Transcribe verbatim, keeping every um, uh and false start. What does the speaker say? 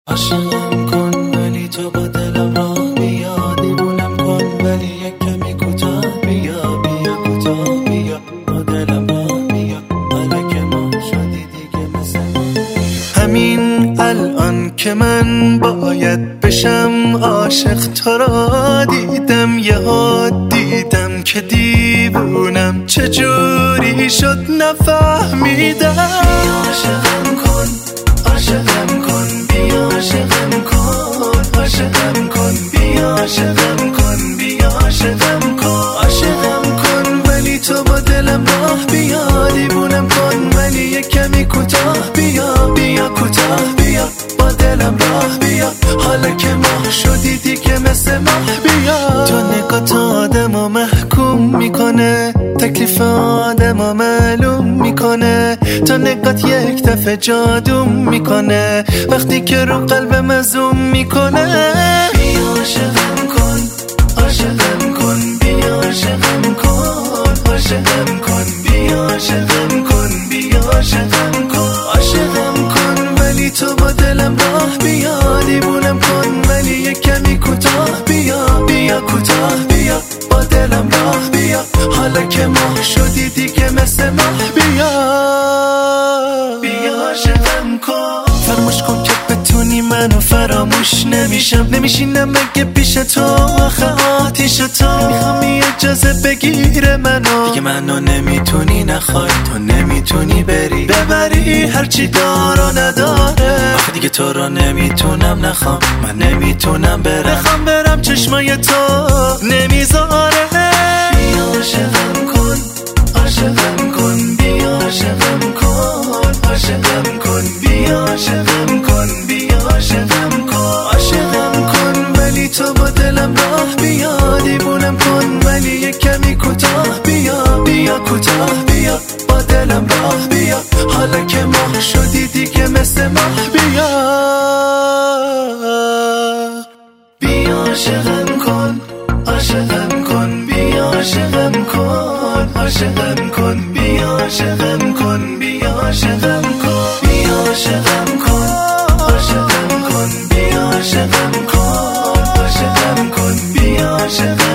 عاشقم کن ولی تو با دلم راه بیا، دیوونم کن ولی یک کمی کوتاه بیا، بیا کوتاه بیا با دلم راه بیا، حالا که ما شدی دیگه مثل همین الان که من باید بشم عاشق. تو را دیدم یه حد دیدم که دیوونم چجوری شد نفهمیدم. عاشقم کن عاشقم کن بیا، عاشقم کن عاشقم کن بیا، عاشقم کن بیا، عاشقم کن عاشقم کن ولی تو با دلم راه بیا، دیوونم کن ولی یک کمی کوتاه بیا، بیا کوتاه بیا با دلم راه بیا، حالا که ماه شدی دیگه مثل ماه بیا. تو نگات آدمو محکوم میکنه، تکلیف آدمو معلوم میکنه، تو نگات یک دفعه جادوم میکنه، وقتی که رو قلبم زوم میکنه. بیا عاشقم کن عاشقم کن بیا، عاشقم کن عاشقم کن بیا، عاشقم کن بیا، عاشقم کن عاشقم کن ولی تو با دلم راه بیا، دیوونم کن ولی یک کمی کوتاه بیا، بیا کوتاه بیا با دلم راه بیا، حالا که ماه شدی دیگه مثل ماه بیا. بیا عاشقم کن فراموش کن که بتونی منو فراموش نمیشم، نمیشینم مگه پیش تو آخه آتیش تو، میخوام اجازه بگیره منو، دیگه منو نمیتونی نخوای، تو نمیتونی بری ببری هرچی دارا نداره، آخه دیگه تو رو نمیتونم نخوام، من نمیتونم برم، بخوام برم چشمای تو نمیذاره. بیا عاشقم کن عاشقم کن بیا، عاشقم کن عاشقم کن بیا، عاشقم کن بیا، عاشقم کن عاشقم کن ولی تو با دلم راه بیا، دیوونم کن ولی یک کمی کوتاه بیا، بیا کوتاه بیا با دلم راه بیا، حالا که ماه شدی دیگه مثل ماه بیا. بیا عاشقم کن عاشقم کن بیا، عاشقم کن عاشقم کن بیا، عاشقم کن بیا، عاشقم کن بیا، عاشقم کن عاشقم کن بیا، عاشقم کن عاشقم کن بیا، عاشقم